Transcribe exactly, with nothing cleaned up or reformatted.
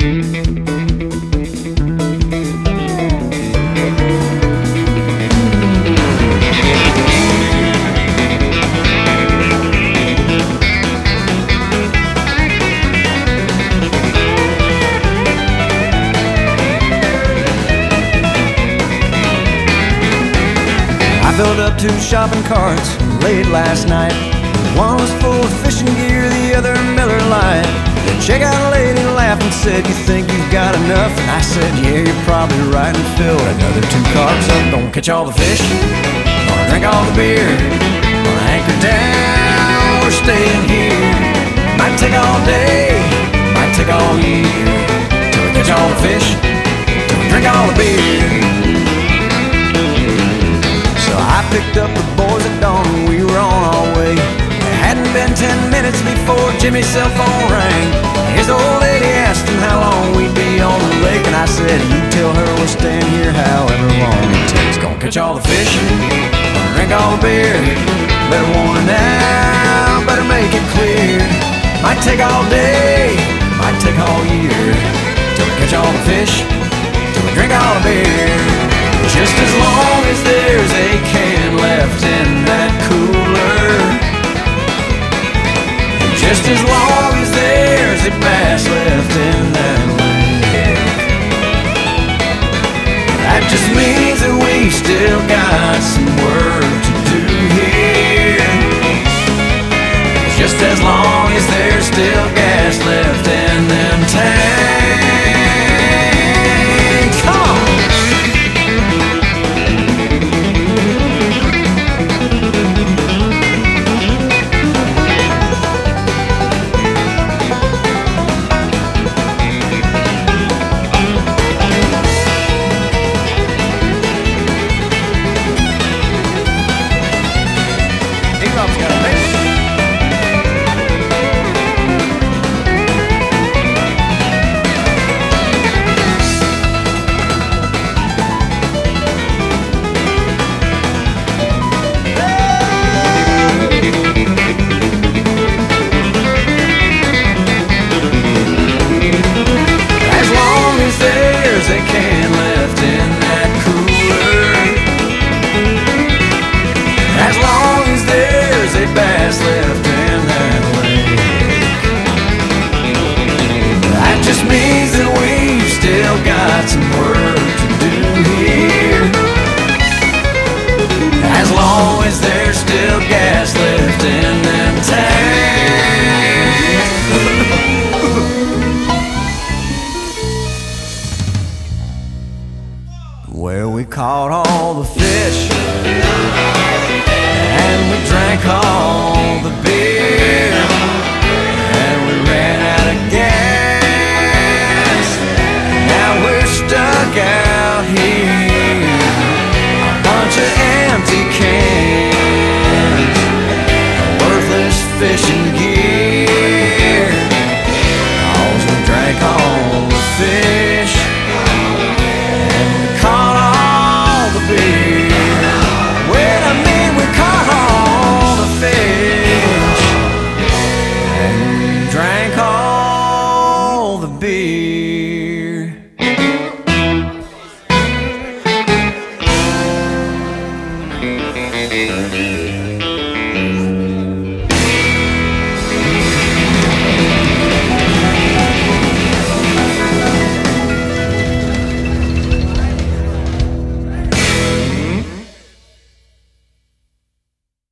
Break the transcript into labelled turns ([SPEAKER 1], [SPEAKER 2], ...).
[SPEAKER 1] I filled up two shopping carts late last night. One was full of fishing gear, the other Miller Lite. The checkout lady laughed and said, "You think you've got enough?" And I said, "Yeah, you're probably right," and filled another two carts up. Gonna catch all the fish, gonna drink all the beer, gonna anchor down, we're staying here. Might take all day, might take all year, till we catch all the fish, till we drink all the beer. So I picked up the boys at dawn and we were on our way. It hadn't been ten minutes before Jimmy's cell phone rang. His old lady asked him how long we'd be on the lake, and I said, "You tell her we're staying here however long it takes." Gonna catch all the fish, gonna drink all the beer. Better warn her now, better make it clear. Might take all day, might take all year, till we catch all the fish, till we drink all the beer. Just as long as there's a can left in that cooler, and just as long as there's a bass left in that lake, that just means that we've still got some work to do here. Just as long as there's still gas left in them tanks. Come on! Bass left in that lake, that just means that we've still got some work to do here. As long as there's still gas left in them tanks. Where we caught all the fish, and we drank all the beer, and we ran out of gas. Now we're stuck out here, a bunch of empty cans, worthless fishing gear, 'cause we drank all the fish, and we caught all the beer. Drank all the beer.